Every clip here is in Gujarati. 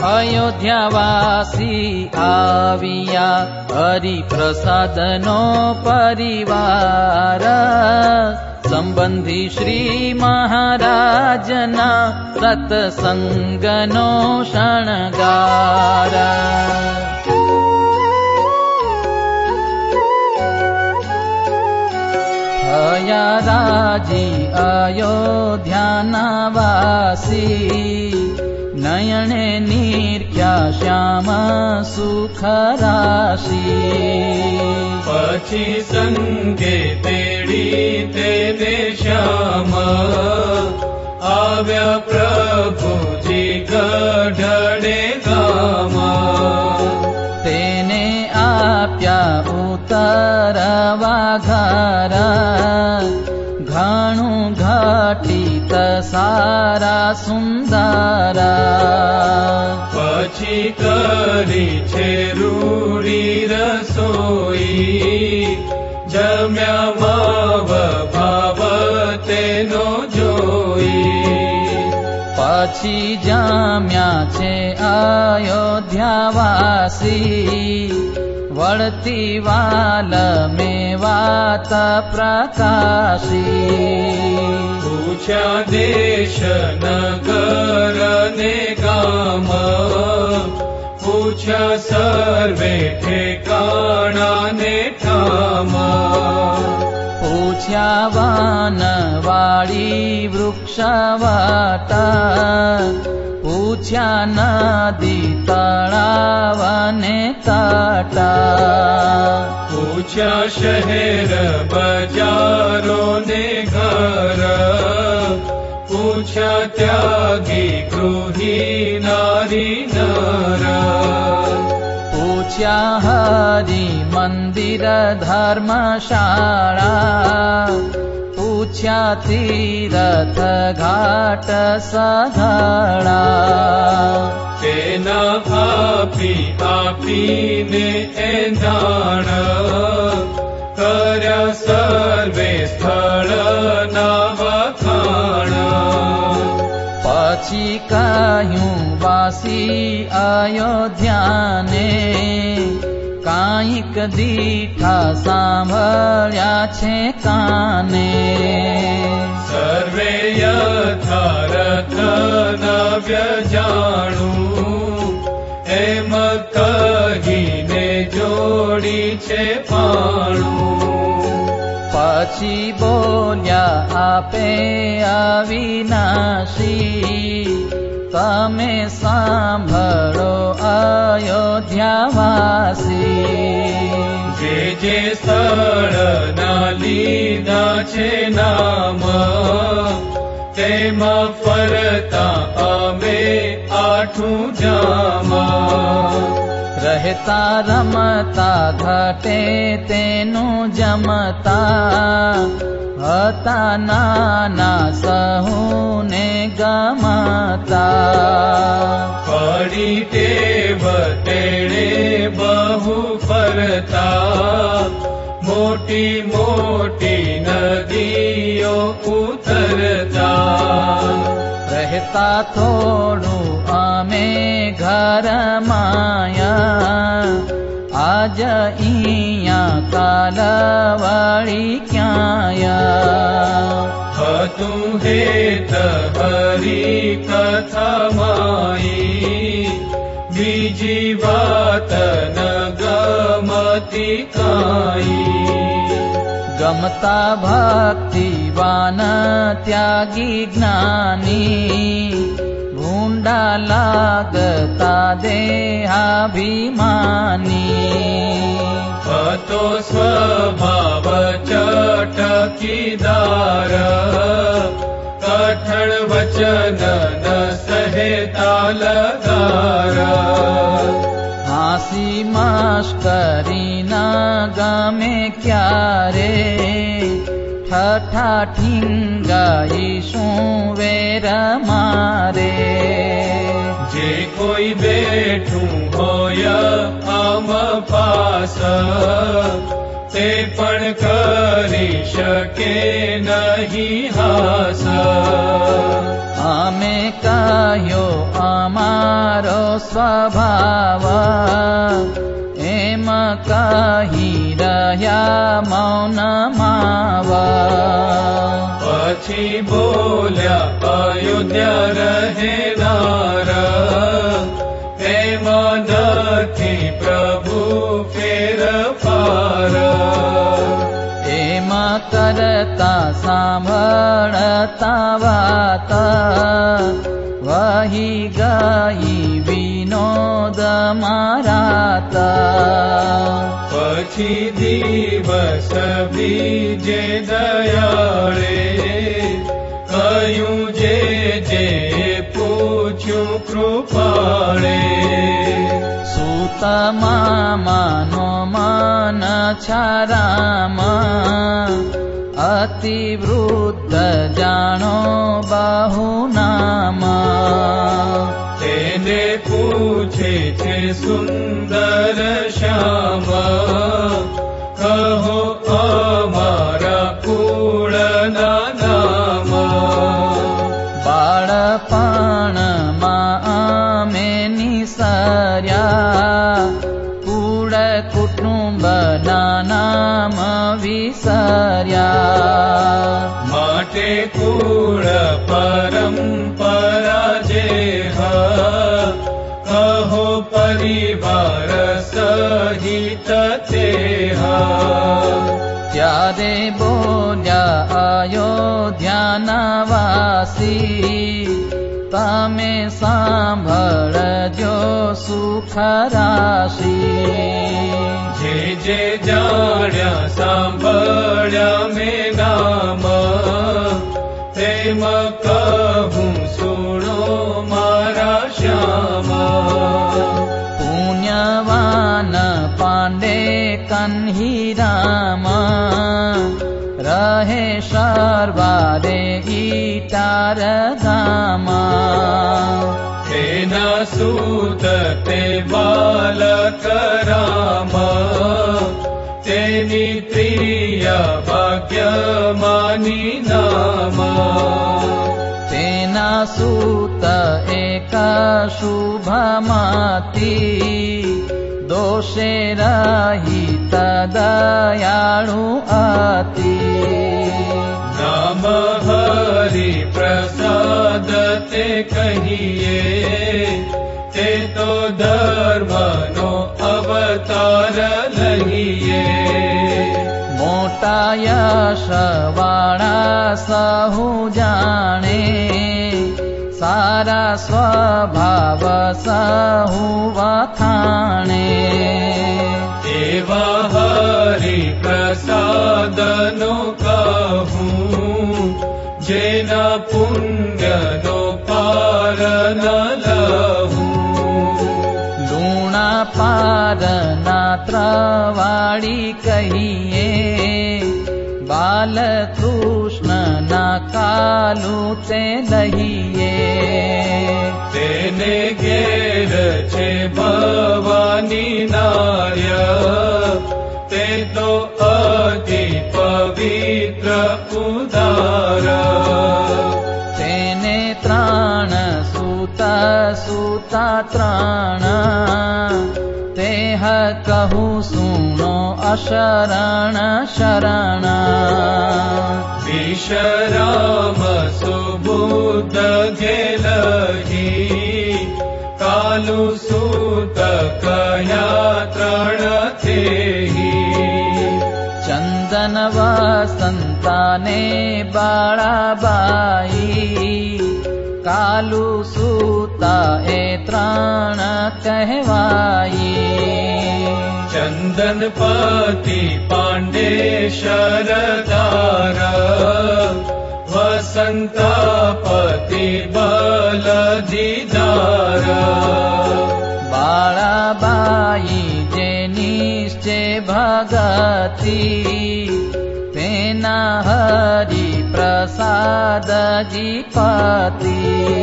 અયોધ્યાવાસી આવ્યા હરિપ્રસાદનો પરિવાર, સંબંધી શ્રી મહારાજના સત્સંગનો શણગાર. થયા રાજી અયોધ્યાના વાસી, નયણે નિર્ખ્યા શ્યામ સુખ રાશિ. પછી સંગે તેડી તેને શ્યામ, આવ્યા પ્રભુજી ગઢડે ગામ. તેને આપ્યા ઉતરવા ઘર, ઘણું ઘટિત સારા સુંદર. પછી કરી છે રૂડી રસોઈ, જમ્યા માવ ભાવ તેનો જોઈ. પછી જમ્યા છે અયોધ્યાવાસી, વળતી વાલ મેવાત પ્રકાશી. પૂછ્યા દેશ નગર ને ગામ, પૂછ્યા સર્વે ઠેકાણા ને ઠામ. પૂછ્યા વનવાળી વૃક્ષવટ, પૂછ્યા નદી તળાવ ને તટ. પૂછ્યા શહેર બજારો ને ઘર, પૂછ્યા ત્યાગી ગૃહી નારી નર. પૂછ્યા હરિ મંદિર ધર્મશાળા, પૂછ્યા તીરથ ઘાટ સઘળા. તેના આપીને એંધાણ, કર્યા સર્વે સ્થળના વખાણ. પછી કહ્યું વાસી અયોધ્યાને, કાંઈક દીઠા સાંભળ્યા છે કાને. સર્વે યથારથ નવ્ય જાણું, એમ કહીને જોડી છે પાણું. પછી બોલ્યા આપે અવિનાશી, તમે સાંભળો અયોધ્યાવાસી. જે સ્થળના લીધા છે નામ, તેમાં ફરતા અમે આઠું જામ. રહેતા રમતા ઘટે તેનું જમતા, હતા નાના સહુને ગમતા. પડી ટેવ તેણે બહુ ફરતા, મોટી મોટી નદીઓ ઉતરતા. રહેતા થોડું અમે ઘર માયા, આજ અહીંયા કાલ વળી ક્યાંય. હતું હેત હરી કથા માઈ, બીજી વાત ન ગમતી કાઈ. ગમતા ભક્તિવાન ત્યાગી જ્ઞાની, ભૂંડા લાગતા દેહાભિમાની. હતો સ્વભાવ ચટકીદાર, કઠણ વચન ન સહેતા લગાર. હાંસી મશ્કરી ના ગમે ક્યારે, ઠઠા ઠીંગાઈ શું વેર મારે. જે કોઈ બેઠું હોય આમ પાસ, તે પણ કરી શકે નહીં હાસ. અમે કહ્યો અમારો સ્વભાવ, એમ કહી રહ્યા મૌન માવ. પછી બોલ્યા અયોધ્યા રહેનાર, એમાં નથી પ્રભુ ફેરફાર. એમાં કરતા સાંભળતા વાત, વહી ગઈ વિનોદ મારાત. પછી દિવસ બીજે દયાળે, કહ્યું જે પૂછ્યું કૃપાળે. સૂત મામાનો મન છારામ, અતિ વૃદ્ધ જાણો બહુ નામ. તેને પૂછે છે સુંદર શ્યામ, કહો અમારા કુળના નામ. બાળપણમાં અમે નિસર્યા, કુળ કુટુંબના નામ વિસર્યા. માટે કુળ પરંપરા જે, કહો પરિવાર સહિત તે. ત્યારે બોલ્યા અયોધ્યાના વાસી, તમે સાંભળજો સુખ રાશી. જે જાણ્યા સાંભળ્યા મેં નામ, તેમ કહું સુણો મારા શ્યામ. પુણ્યવાન પાંડે કન્હીરામ, રહે શર્વારે ઈટાર ગામ. તેના સૂત તે બાલક રામ, તેની પ્રિય ભાગ્યમાની નામ. તેના સૂત એક શુભમતી, દોષે રહિત દયાળુ અતિ. નામ હરિ પ્રસાદ તે કહીએ, તે તો ધર્મનો અવતાર લઈએ. મોટા યશવાળા સહુ જાણે, સારા સ્વભાવ સહુ વખાણે. એવા હરિ પ્રસાદનો કહું, જેના પુણ્યનો પાર ન લહું. લુણા પારના ત્રવાળી કહીએ, બાલકૃષ્ણના કાલું તે લહીએ. તેને ઘેર છે ભવાની નાર્ય, તે તો અતિ પવિત્ર ઉદાર. તેને ત્રણ સૂતા ત્રણ, તેહ કહું સુણો અશરણ શરણ. વિશ્રામ સુબુદ્ધ ઘેલહી, કાલુ સૂત કયા ત્રણ થેહી. ચંદન વસંતાને બાળાબાઈ, કાલુ સૂતા એ ત્રણ કહેવાઈ. ચંદન પતિ પાંડે શરદાર, વસંતાપતિ બલ દીદાર. બાળાબાઈ જે નિશ્ચય ભગતી, તેના હરિ પ્રસાદ જીપતિ.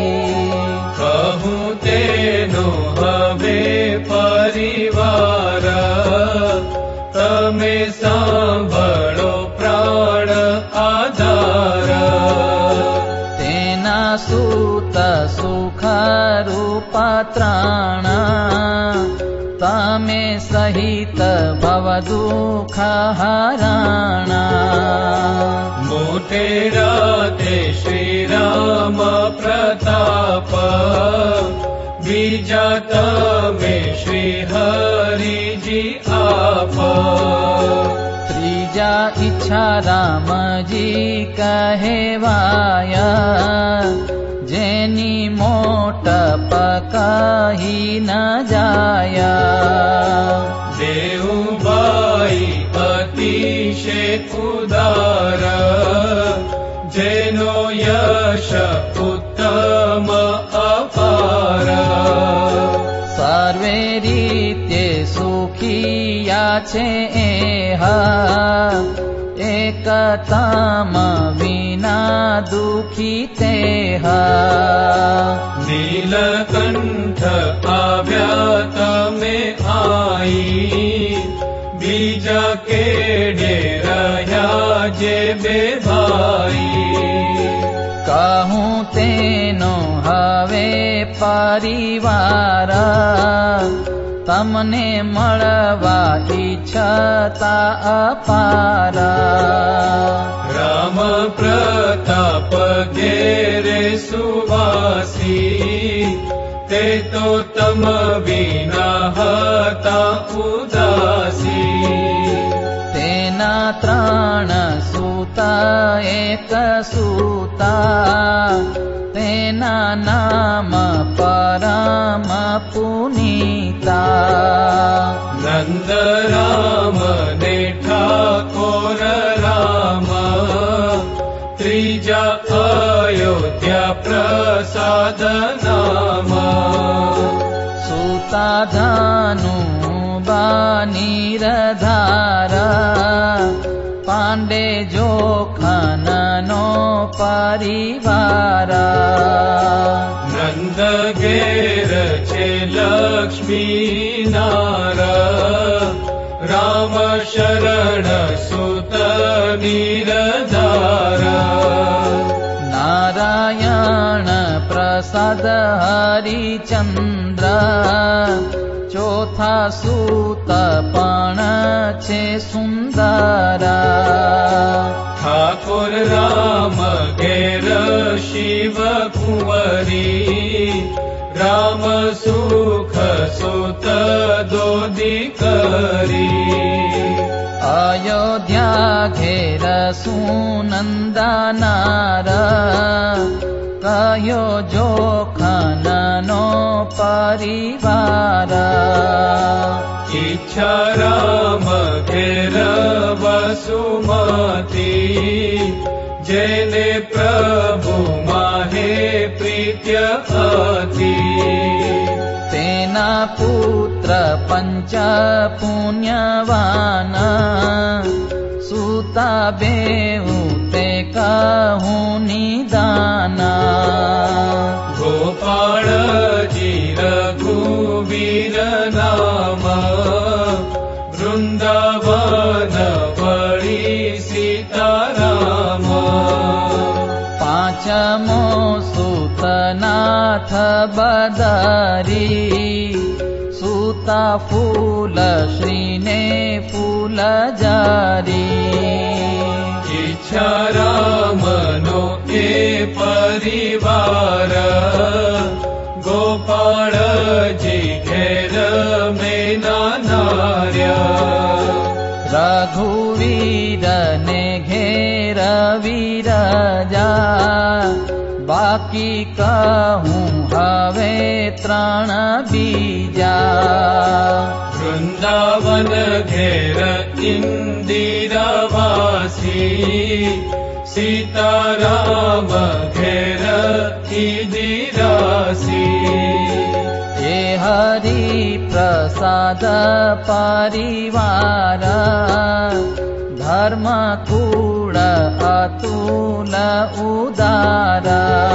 કહું તેનો હવે પરિવાર, તમ તમે સાંભળો પ્રાણ આધાર તેના સૂત સુખ રૂપ ત્રાણ તમે સહિત ભવ દુઃખ હરાણા મોટેરા તે શ્રી રામ પ્રતાપ બીજા તમે શ્રી હરિજી આપ ત્રીજા ઈચ્છા રામજી કહેવાય જેની મોટપ કહી ન જાય દેવભાઈ અતિશય ઉદાર જેનો યશ ઉત્તમ અપાર સર્વે રીતે સુખિયા છે એકતામ વિના દુઃખી તે નીલકંઠ આવ્યા તમે આઈ બીજા કેડે રહ્યા જે બે ભાઈ કહું તેનો હવે પરિવાર તમને મળવા ઈચ્છતા અપાર રામ પ્રતાપ ઘેરે સુવાસી તે તો તમ વિના હતા ઉદાસી તેના ત્રણ સૂતા એક સૂતા તેના નામ પરમ પુનીતા નંદ રામ ને ઠાકોર રામ ત્રીજા અયોધ્યા પ્રસાદ નામ સૂતા ધનુ બાનીરધાર પાંડે જોખનનો પરિવાર નંદ ઘેર છે લક્ષ્મી નાર રામ શરણ સુત નિરધાર નારાયણ પ્રસાદ હરિચંદ્ર ચોથા સૂત પણ છે સુંદર ઠાકોર રામ ઘેર શિવ કુંવરી રામ સુખ સુત દોદી કરી અયોધ્યા ઘેર સુનંદનાર કયો જોખનનો પરિવાર ઈચ્છા રામ ઘેર વસુમતી જેને પ્રભુ માહે પ્રીત્ય હતી તેના પુત્ર પંચ પુણ્યવાન સૂતા બેઉ તે કહું નિદાન ગોપાળજી રઘુવીર નામ વૃંદાવન વળી સીતારામ પાંચમો સૂતનાથ બદરી સૂતા ફૂલ શ્રીને ફૂલ જારી ઈચ્છા રામનો એ પરિવાર ગોપાળજી ઘેર મેના નાર્યા રઘુવીર ને ઘેર વિરજા બાકી કહું હવે ત્રણ બીજા વૃંદાવન ઘેર ઇન્દિરાવાસી સીતારામ ઘેર ઇદિરાસી એ હરિ પ્રસાદ પરિવાર ધર્મ કુળ અતુલ ઉદાર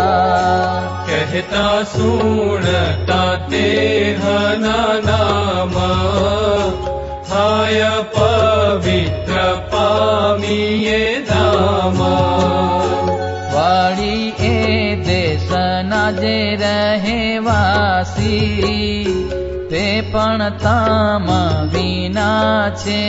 કહેતા સુણતા તે હના નામ થાય પવિત્ર પામીએ ધામ. વળી એ દેશના જે રહેવાસી તે પણ તામ વિના છે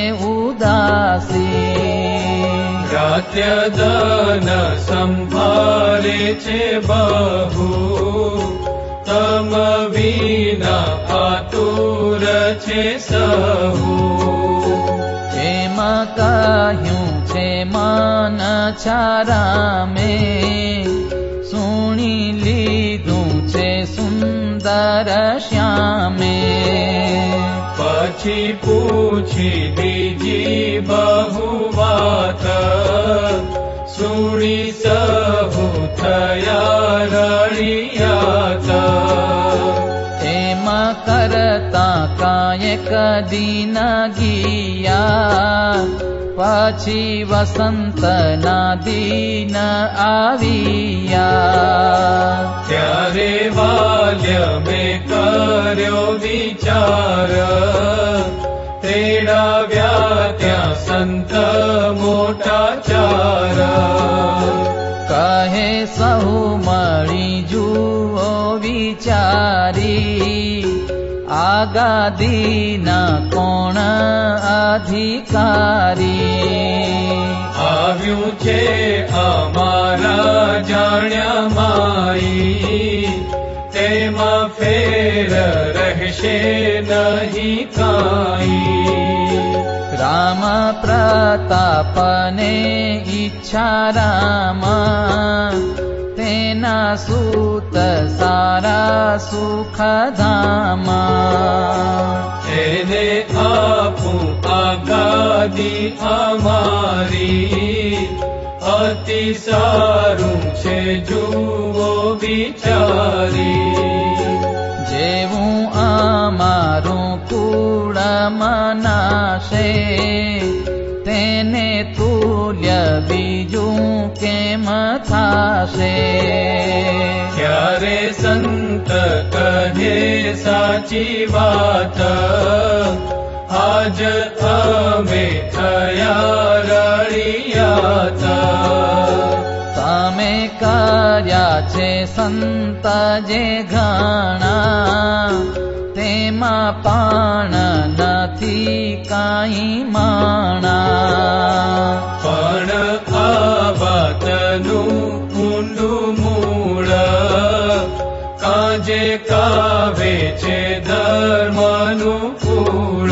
ઉદાસી. રાત્ય ધન સંભાળે છે બહુ, તમ વિના આતુર છે સહુ. એમાં કહ્યું છે મન છારામે, સુણી લીધું છે સુંદર શ્યામે. પછી પૂછી બીજી બહુ વાત, સુણી સહુ થયા રળિયાત. એમાં કરતા કાયક દિન ગિયા, પછી વસંતના દિન આવ્યા. ત્યારે વાલ્ય મેં કર્યો વિચાર, તેડાવ્યા ત્યાં સંત મોટા ચાર. કહે સહુ મળી જુઓ વિચારી, આગાદીના કોણ અધિકારી. આવ્યું છે અમારા જાણ્યા માઈ, તેમાં ફેર રહેશે નહીં કાંઈ. રામ પ્રતાપને ઈચ્છા રામ, તેના સૂત સારા સુખધામ. એને આપું આગાદી અમારી, અતિ સારું છે જુઓ વિચારી. જેવું અમારું કુળ મનાશે, તેને તુલ્ય બીજું કેમ થાશે. ત્યારે સંત કહે સાચી વાત, આજ અમે થયા રળિયાત. તમે કર્યા છે સંત જે ઘણા, તેમાં પણ નથી કાંઈ માણા. પણ આ વાતનું ઊંડું મૂળ, કાજે કાવે છે ધર્મનું કુળ.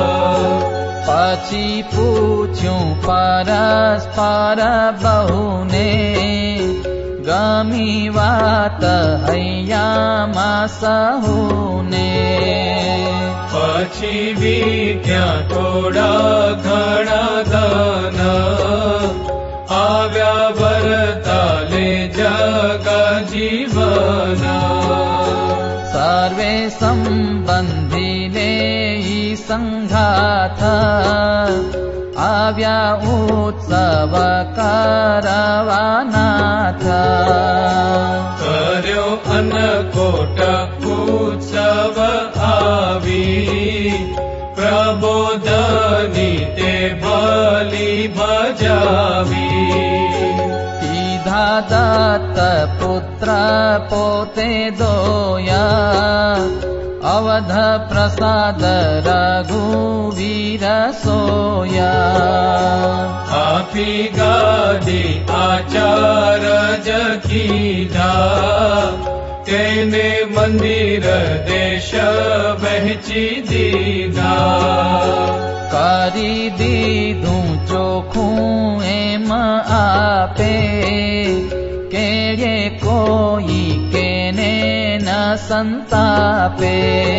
પછી પૂછ્યું પરસ્પર બહુને, ગમી વાત હૈયામાં સહુને. પછી વીટ્યા થોડા ઘણા ધન, આવ્યા વરતાલે જગ જીવન. સર્વે સંબંધી લે સંઘાથ, આવ્યા ઉત્સવ કરવાનાથ. કર્યો અન્નકોટ ઉત્સવ આવી, પ્રબોધની તે ભલી ભજાવી. કીધા દત્ત પુત્ર પોતે દોયા, અવધ પ્રસાદ રઘુવીર સોયા. આપી ગાદી આચાર્ય કીધા, તેને મંદિર દેશ વહેંચી દીધા. કરી દીધું ચોખ્ખું એમ આપે, કેળે કોઈ કેને ન સંતાપે.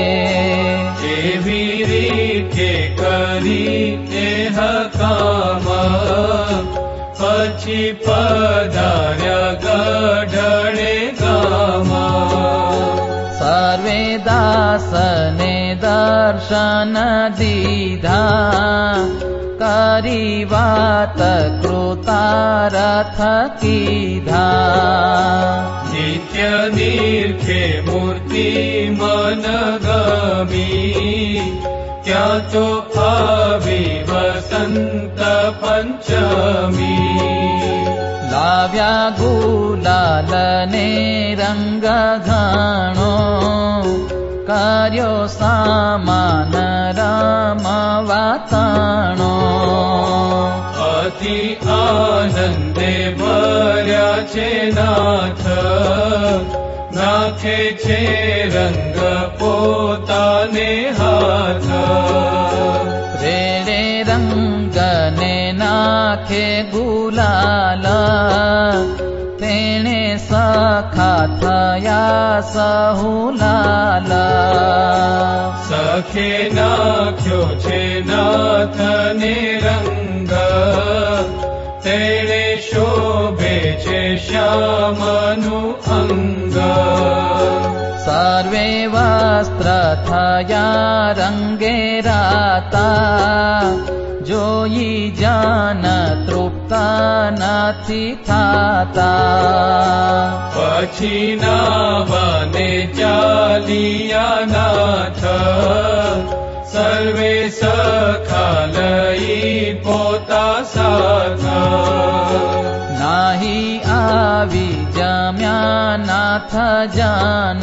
એવી રીતે કરી એ કામ, પછી પધાર્યા ગઢડે ગામ. સર્વે દાસને દર્શન દીધા, કરી વાત કૃતારથ કીધા. નિત્ય નિર્ખે મૂર્તિ મન ગમી, ત્યાં તો આવી વસંત પંચમી. લાવ્યા ગુલાલ ને રંગ ઘાણો, કર્યો સામાન રમવાતાણો. અતિ આનંદે ભર્યા છે નાથ, નાખે છે રંગ પોતાને હાથ. રેડે રંગ ને નાખે ગુલાલ, તેણે સખા થયા સહુલાલ. સખે નાખ્યો છે નાથને રંગ, તેણે શોભે છે શ્યામનું અંગ. સર્વે વસ્ત્ર થયા રંગે રાતા, જોઈ જાન તૃપ્ત નથી થાતા. પછી નાવાને ચાલિયા નાથ, સર્વે સખા લઈ પોતા સાથ. નાહી આવી જમ્યા નાથ જાન,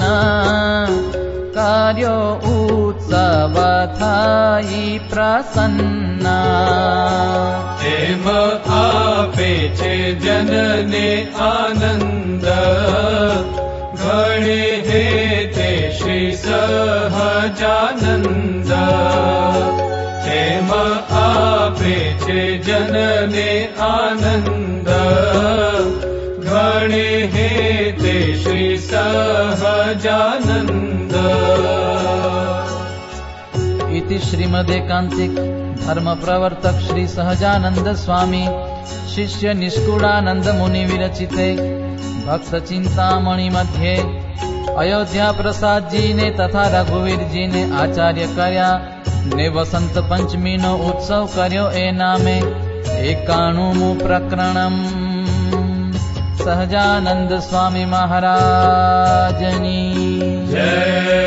કર્યો ઉત્સવ થઈ પ્રસન્ન. એમ આપે છે જનને આનંદ, ઘણે હેતે શ્રી સહજાનંદ. એમ આપે છે જનને આનંદ, ઘણે હેતે શ્રી સહજાનંદ. इति श्रीमदेकांतिक धर्म प्रवर्तक श्री सहजानंद स्वामी शिष्य निष्कुलानंद मुनि विरचिते भक्त चिंतामणि मध्ये अयोध्या प्रसाद जी ने तथा रघुवीर जी ने आचार्य कर्या ने वसंत पंचमी नो उत्सव कर्यो ए नामे 91 प्रकरणम. सहजानंद स्वामी महाराजनी जय.